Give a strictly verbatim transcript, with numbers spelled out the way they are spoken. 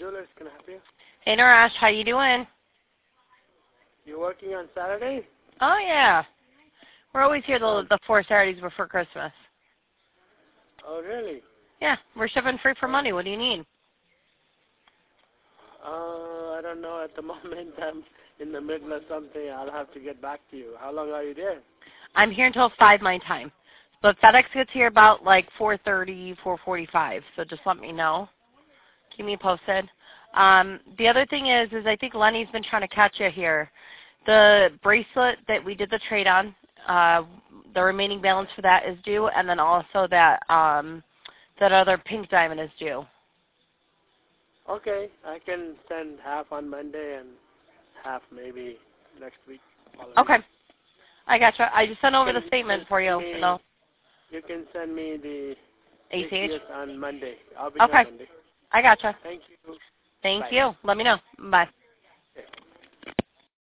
Jewelers, can I help you? Hey, Narash, how you doing? You working on Saturday? Oh, yeah. We're always here the, Um, the four Saturdays before Christmas. oh, really? Yeah, we're shipping free for Oh. money. What do you need? Uh, I don't know. At the moment, I'm in the middle of something. I'll have to get back to you. How long are you there? I'm here until five my time. But FedEx gets here about like four thirty, four forty-five. So just let me know. Keep me posted. Um, the other thing is, is I think Lenny's been trying to catch you here. The bracelet that we did the trade on, uh, the remaining balance for that is due, and then also that um, that other pink diamond is due. Okay, I can send half on Monday and half maybe next week. Following. Okay, I gotcha. I just sent over Can the statement you for you. me, No, You can send me the A C H. A C S on Monday. I'll be Okay, here Monday. I gotcha. Thank you. Thank Bye. you. Let me know. Bye.